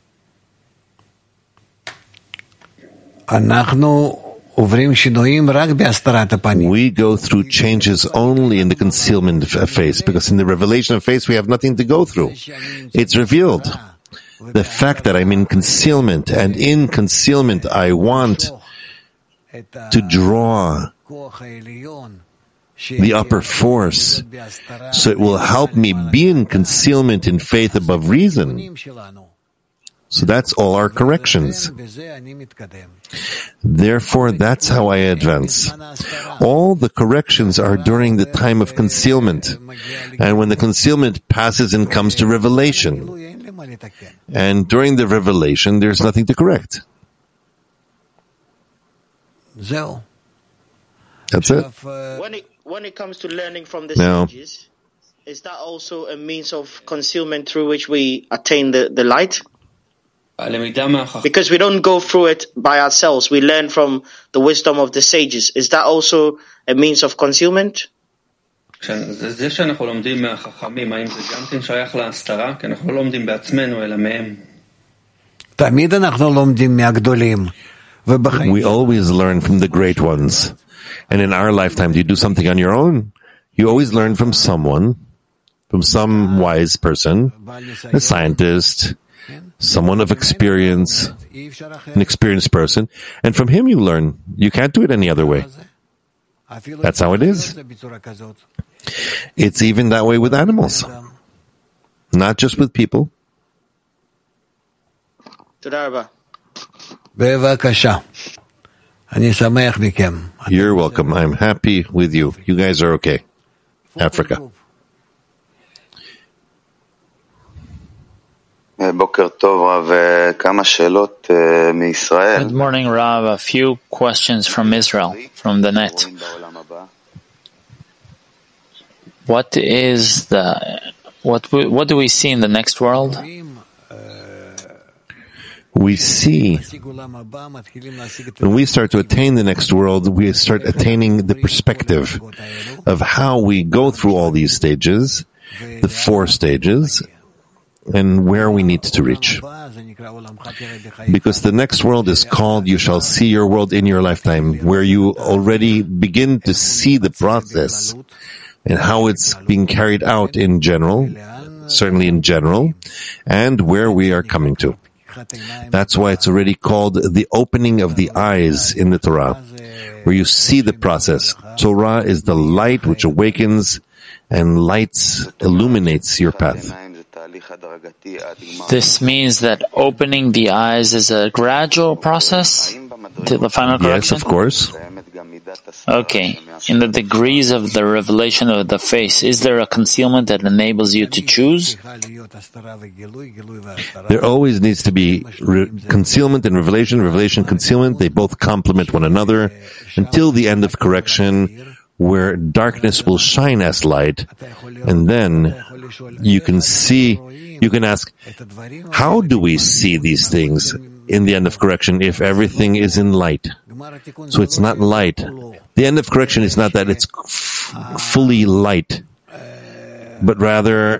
We go through changes only in the concealment of face, because in the revelation of face we have nothing to go through. It's revealed. The fact that I'm in concealment, and in concealment I want to draw the upper force, so it will help me be in concealment in faith above reason. So that's all our corrections. Therefore, that's how I advance. All the corrections are during the time of concealment, and when the concealment passes and comes to revelation. And during the revelation, there's nothing to correct. That's it. When it comes to learning from the sages, is that also a means of concealment through which we attain the light? Because we don't go through it by ourselves, we learn from the wisdom of the sages. Is that also a means of concealment? זה שאנחנו לומדים מהחכמים, האם זה גם כן שייך להסתרה? כי אנחנו לא לומדים בעצמנו, אלא מהם. תמיד אנחנו לומדים מהגדולים. We always learn from the great ones. And in our lifetime, do you do something on your own? You always learn from someone, from some wise person, a scientist, someone of experience, an experienced person, and from him you learn. You can't do it any other way. That's how it is. It's even that way with animals, not just with people. You're welcome. I'm happy with you. You guys are okay. Africa. Good morning, Rav. A few questions from Israel, from the net. What do we see in the next world? We see, when we start to attain the next world, we start attaining the perspective of how we go through all these stages, the 4 stages, and where we need to reach. Because the next world is called, you shall see your world in your lifetime, where you already begin to see the process and how it's being carried out in general, certainly in general, and where we are coming to. That's why it's already called the opening of the eyes in the Torah, where you see the process. Torah is the light which awakens and illuminates your path. This means that opening the eyes is a gradual process to the final correction? Yes, of course. Okay. In the degrees of the revelation of the face, is there a concealment that enables you to choose? There always needs to be concealment and revelation, concealment. They both complement one another until the end of correction, where darkness will shine as light, and then you can ask, how do we see these things in the end of correction if everything is in light? So it's not light. The end of correction is not that it's fully light, but rather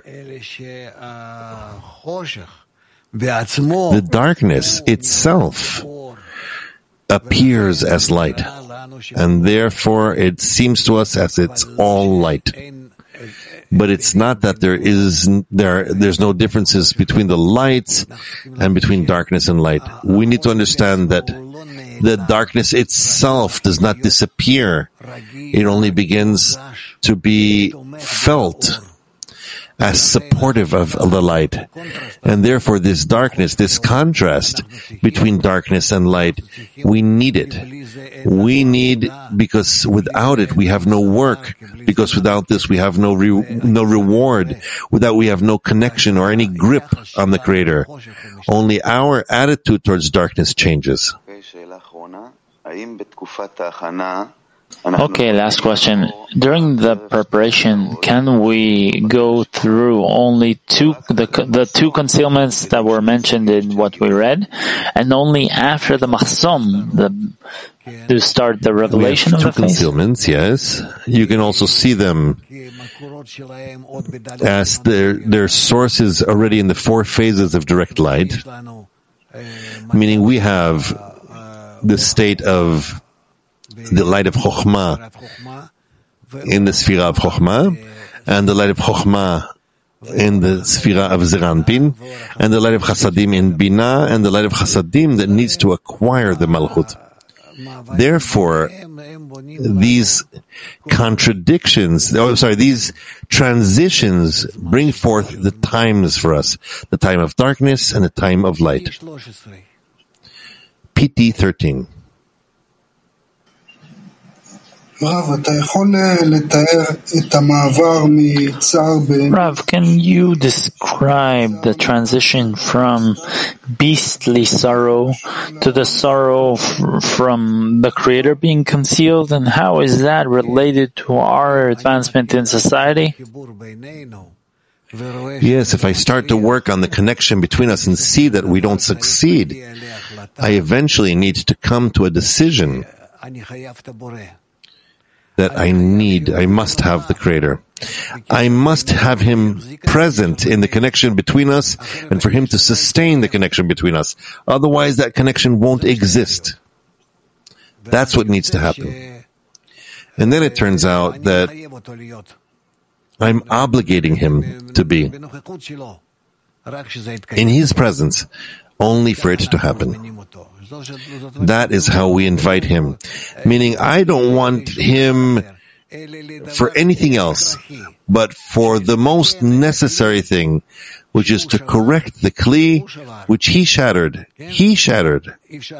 the darkness itself appears as light, and therefore it seems to us as it's all light. But it's not that there's no differences between the lights and between darkness and light. We need to understand that the darkness itself does not disappear. It only begins to be felt as supportive of the light. And therefore this darkness, this contrast between darkness and light, we need it. We need, because without it we have no work, because without this we have no reward, without we have no connection or any grip on the Creator. Only our attitude towards darkness changes. Okay, last question. During the preparation, can we go through only the two concealments that were mentioned in what we read, and only after the mahzom to start the revelation of the two face? Concealments, yes. You can also see them as their sources already in the four phases of direct light, meaning we have the state of the light of Chokhmah in the Sphira of Chokhmah, and the light of Chokhmah in the Sphira of Zeranpin, and the light of Chasadim in Bina, and the light of Chasadim that needs to acquire the Malchut. Therefore, these these transitions bring forth the times for us, the time of darkness and the time of light. PT 13. Rav, can you describe the transition from beastly sorrow to the sorrow from the Creator being concealed, and how is that related to our advancement in society? Yes, if I start to work on the connection between us and see that we don't succeed, I eventually need to come to a decision that I must have the Creator. I must have Him present in the connection between us and for Him to sustain the connection between us. Otherwise, that connection won't exist. That's what needs to happen. And then it turns out that I'm obligating Him to be in His presence only for it to happen. That is how we invite Him. Meaning, I don't want Him for anything else, but for the most necessary thing, which is to correct the Kli, which He shattered. He shattered.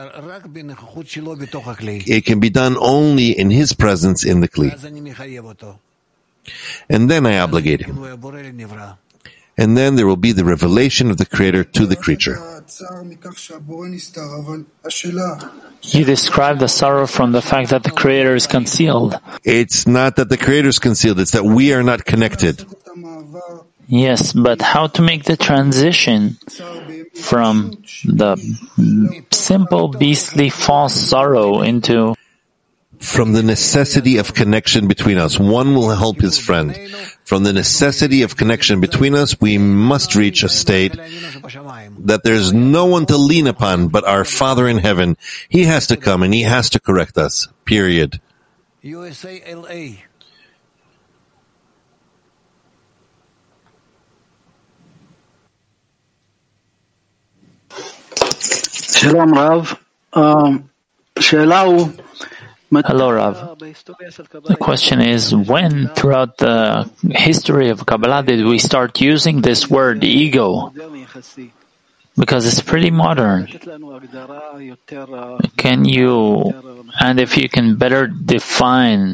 It can be done only in His presence in the Kli. And then I obligate Him. And then there will be the revelation of the Creator to the creature. You describe the sorrow from the fact that the Creator is concealed. It's not that the Creator is concealed, it's that we are not connected. Yes, but how to make the transition from the simple, beastly, false sorrow into... From the necessity of connection between us, one will help his friend. From the necessity of connection between us, we must reach a state that there's no one to lean upon but our Father in heaven. He has to come and He has to correct us. Period. USALA. Shalom Rav. Hello, Rav. The question is, when throughout the history of Kabbalah did we start using this word ego? Because it's pretty modern. Can you, and if you can better define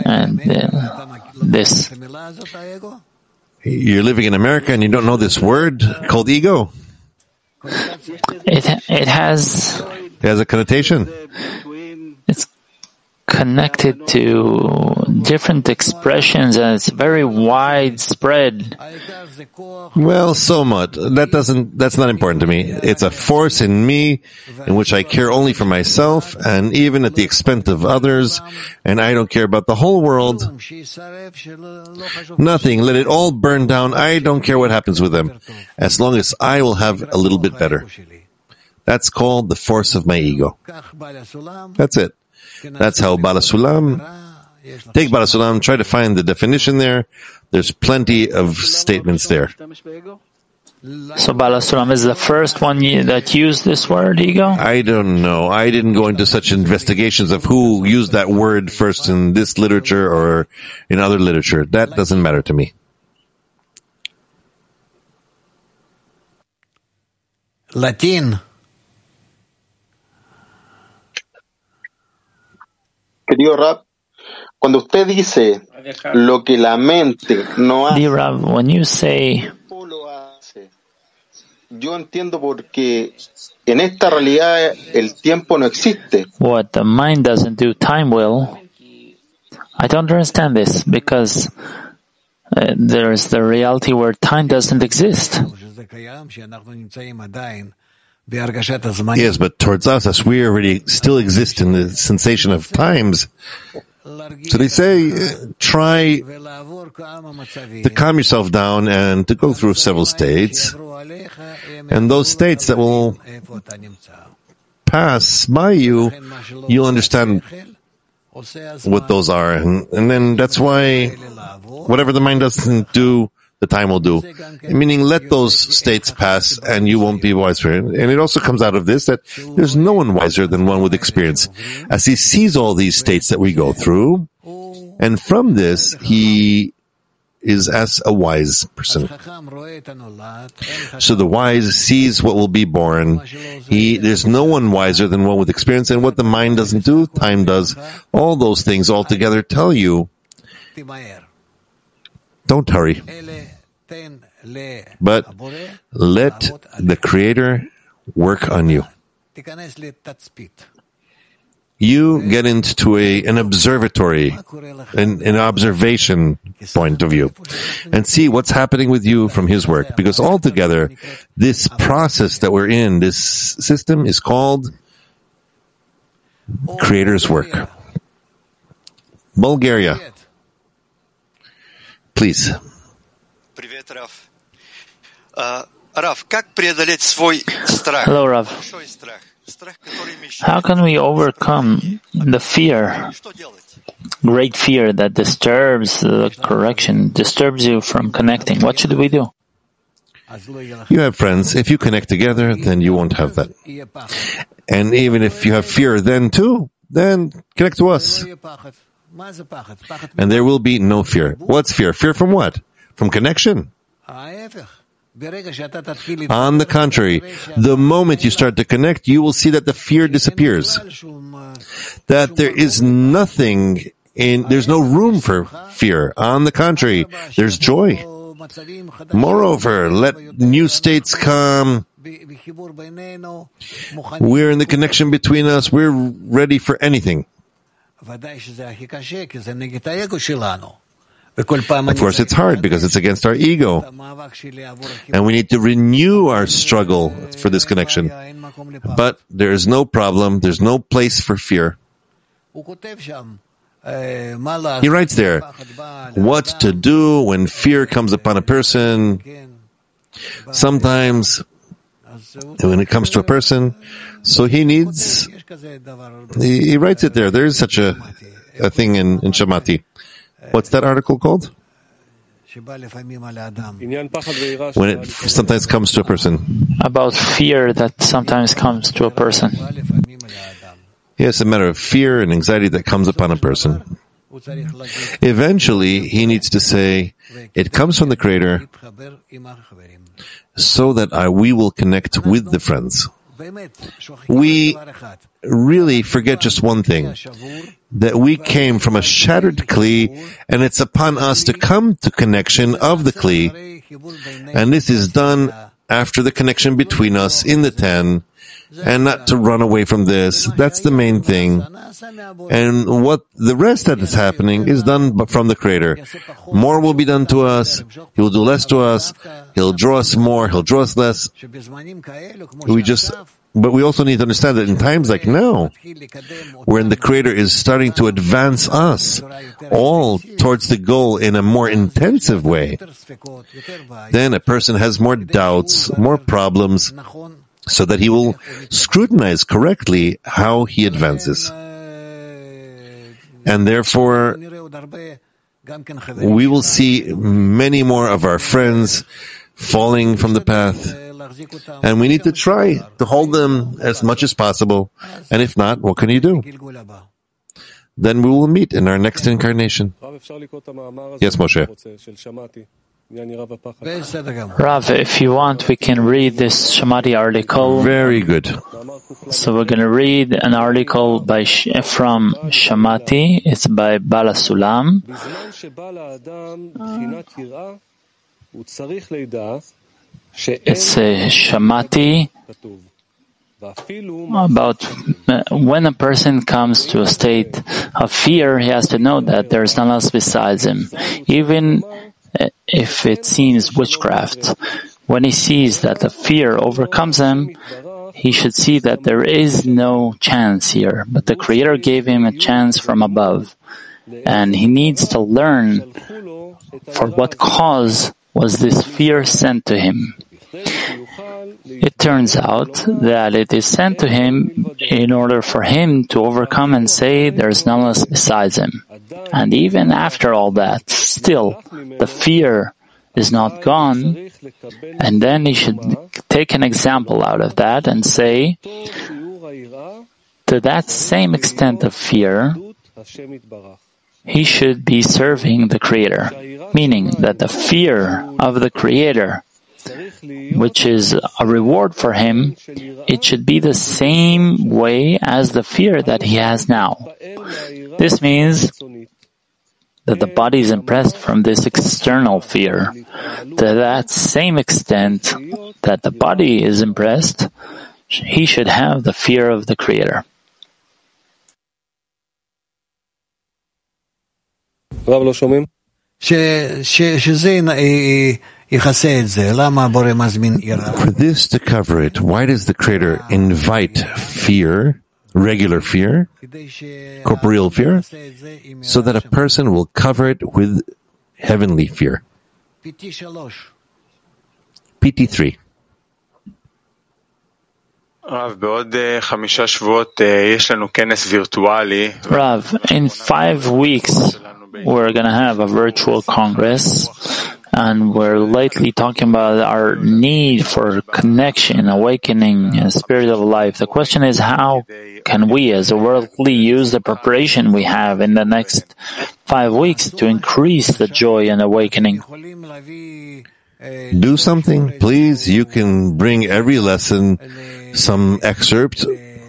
this? You're living in America and you don't know this word called ego? It has a connotation. It's connected to different expressions and it's very widespread. Well, so much. That's not important to me. It's a force in me in which I care only for myself and even at the expense of others, and I don't care about the whole world. Nothing. Let it all burn down. I don't care what happens with them, as long as I will have a little bit better. That's called the force of my ego. That's it. That's how Baal HaSulam. Take Baal HaSulam, try to find the definition there. There's plenty of statements there. So Baal HaSulam is the first one that used this word, ego? I don't know. I didn't go into such investigations of who used that word first in this literature or in other literature. That doesn't matter to me. Latin. Querido Rab, cuando usted dice lo que la mente no hace, Dear Rav, when you say, yo entiendo porque en esta realidad el tiempo no existe. What the mind doesn't do, time will. I don't understand this because there is the reality where time doesn't exist. Yes, but towards us, as we already still exist in the sensation of times, so they say, try to calm yourself down and to go through several states, and those states that will pass by you, you'll understand what those are, and then that's why whatever the mind doesn't do, the time will do. Meaning, let those states pass, and you won't be wiser. And it also comes out of this that there's no one wiser than one with experience, as he sees all these states that we go through, and from this he is as a wise person. So the wise sees what will be born. There's no one wiser than one with experience, and what the mind doesn't do, time does. All those things all together tell you, don't hurry, but let the Creator work on you. You get into an observatory, an observation point of view, and see what's happening with you from His work. Because altogether, this process that we're in, this system is called Creator's work. Bulgaria. Please. Hello, Rav. How can we overcome the fear, great fear that disturbs the correction, disturbs you from connecting? What should we do? You have friends. If you connect together, then you won't have that. And even if you have fear then too, then connect to us. And there will be no fear. What's fear? Fear from what? From connection. On the contrary, the moment you start to connect, you will see that the fear disappears. That there is nothing there's no room for fear. On the contrary, there's joy. Moreover, let new states come. We're in the connection between us. We're ready for anything. Of course, it's hard because it's against our ego. And we need to renew our struggle for this connection. But there is no problem. There's no place for fear. He writes there, what to do when fear comes upon a person. Sometimes, when it comes to a person, so he needs, he writes it there. There is such a thing in Shamati. What's that article called? When it sometimes comes to a person. About fear that sometimes comes to a person. Yes, a matter of fear and anxiety that comes upon a person. Eventually, he needs to say, it comes from the Creator, so that we will connect with the friends. We really forget just one thing, that we came from a shattered Kli, and it's upon us to come to connection of the Kli, and this is done after the connection between us in the 10, and not to run away from this. That's the main thing. And what the rest that is happening is done from the Creator. More will be done to us. He will do less to us. He'll draw us more. He'll draw us less. But we also need to understand that in times like now, when the Creator is starting to advance us all towards the goal in a more intensive way, then a person has more doubts, more problems, so that he will scrutinize correctly how he advances. And therefore, we will see many more of our friends falling from the path. And we need to try to hold them as much as possible. And if not, what can you do? Then we will meet in our next incarnation. Yes, Moshe. Rav, if you want, we can read this Shamati article. Very good. So we're going to read an article from Shamati. It's by Bala Sulam. It's Shamati about when a person comes to a state of fear, he has to know that there is none else besides him, even if it seems witchcraft. When he sees that the fear overcomes him, he should see that there is no chance here, but the Creator gave him a chance from above, and he needs to learn for what cause was this fear sent to him. It turns out that it is sent to him in order for him to overcome and say there's none else besides him. And even after all that, still, the fear is not gone, and then he should take an example out of that and say, to that same extent of fear, he should be serving the Creator, meaning that the fear of the Creator, which is a reward for him, it should be the same way as the fear that he has now. This means that the body is impressed from this external fear. To that same extent that the body is impressed, he should have the fear of the Creator. For this to cover it, why does the Creator invite fear, regular fear, corporeal fear, so that a person will cover it with heavenly fear? PT3. Rav, in 5 weeks, we're going to have a virtual congress, and we're lately talking about our need for connection, awakening, and spirit of life. The question is, how can we as a worldly use the preparation we have in the next 5 weeks to increase the joy and awakening? Do something, please. You can bring every lesson some excerpt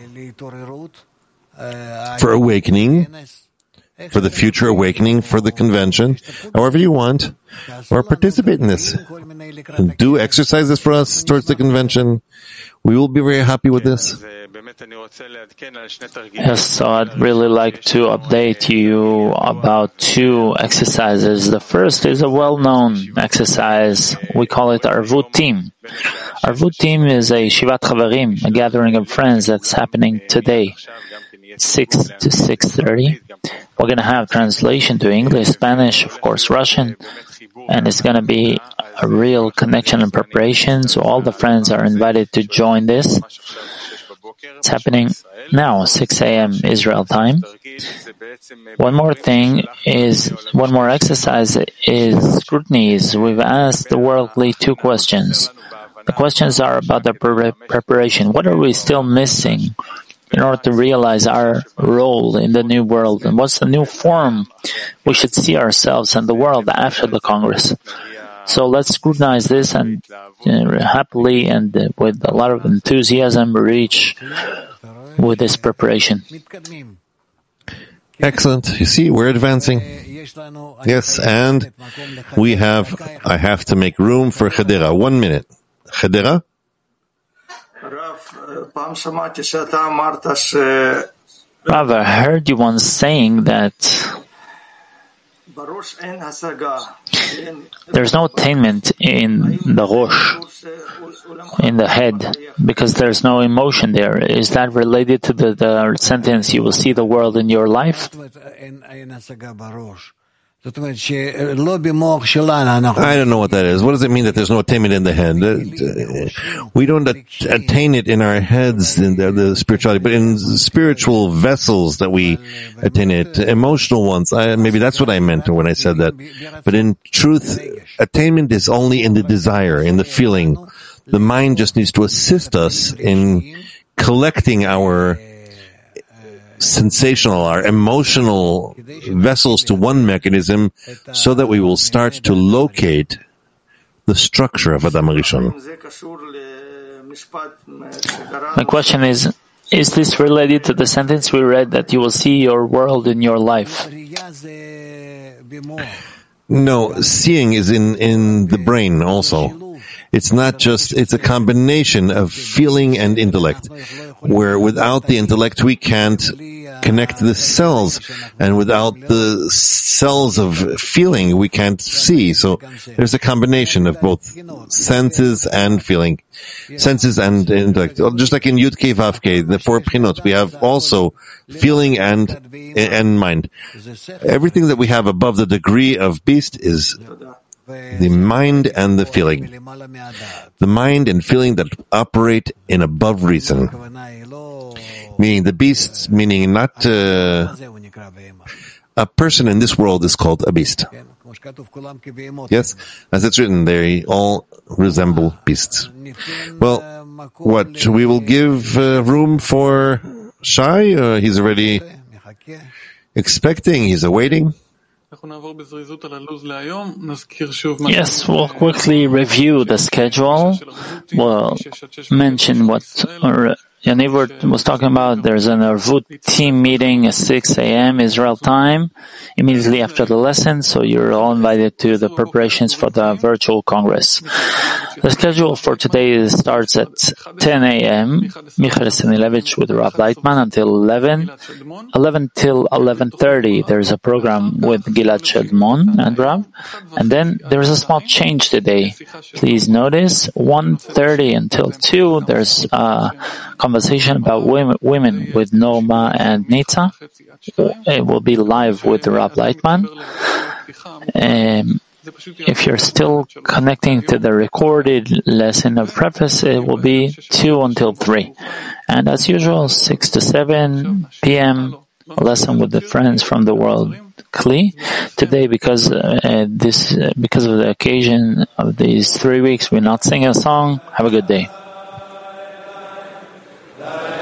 for awakening, for the future awakening, for the convention, however you want, or participate in this. And do exercises for us towards the convention. We will be very happy with this. Yes, so I'd really like to update you about 2 exercises. The first is a well-known exercise. We call it Arvut Team. Arvut Team is a Shivat Chavarim, a gathering of friends that's happening today, 6 to 6:30. We're going to have translation to English, Spanish, of course, Russian, and it's going to be a real connection and preparation, so all the friends are invited to join this. It's happening now, 6 a.m. Israel time. One more exercise is scrutinies. We've asked the worldly 2 questions. The questions are about the preparation. What are we still missing in order to realize our role in the new world? And what's the new form we should see ourselves and the world after the Congress? So let's scrutinize this and happily and with a lot of enthusiasm reach with this preparation. Excellent. You see, we're advancing. Yes, and I have to make room for Chedera. 1 minute. Chedera? Rav, I heard you once saying that there's no attainment in the Rosh, in the head, because there's no emotion there. Is that related to the sentence, you will see the world in your life? I don't know what that is. What does it mean that there's no attainment in the head? We don't attain it in our heads, in the spirituality, but in spiritual vessels that we attain it, emotional ones. Maybe that's what I meant when I said that. But in truth, attainment is only in the desire, in the feeling. The mind just needs to assist us in collecting our sensational, our emotional vessels to one mechanism so that we will start to locate the structure of Adam Rishon. My question is this related to the sentence we read that you will see your world in your life? No, seeing is in the brain also. It's not just, it's a combination of feeling and intellect, where without the intellect we can't connect the cells, and without the cells of feeling we can't see. So there's a combination of both senses and feeling, senses and intellect. Just like in Yud Kei Vav Kei, the 4 Pchinot, we have also feeling and mind. Everything that we have above the degree of beast is the mind and the feeling. The mind and feeling that operate in above reason. Meaning the beasts, meaning not a person in this world is called a beast. Yes, as it's written, they all resemble beasts. Well, what? We will give room for Shai? He's already expecting, he's awaiting. Yes, we'll quickly review the schedule. We'll mention what Yaniv was talking about. There's an Arvut team meeting at 6 a.m. Israel time, immediately after the lesson, so you're all invited to the preparations for the virtual Congress. The schedule for today starts at 10 a.m. Michael Senilevich with Rav Leitman until 11 till 11:30. There's a program with Gilad Sheldmon and Rav. And then there's a small change today. Please notice, 1:30 until 2, there's a conversation about women with Noma and Nitza. It will be live with Rav Leitman. If you're still connecting to the recorded lesson of preface, it will be 2 until 3. And as usual, 6 to 7 p.m., a lesson with the friends from the world Kli. Today, because of the occasion of these 3 weeks, we're not singing a song. Have a good day.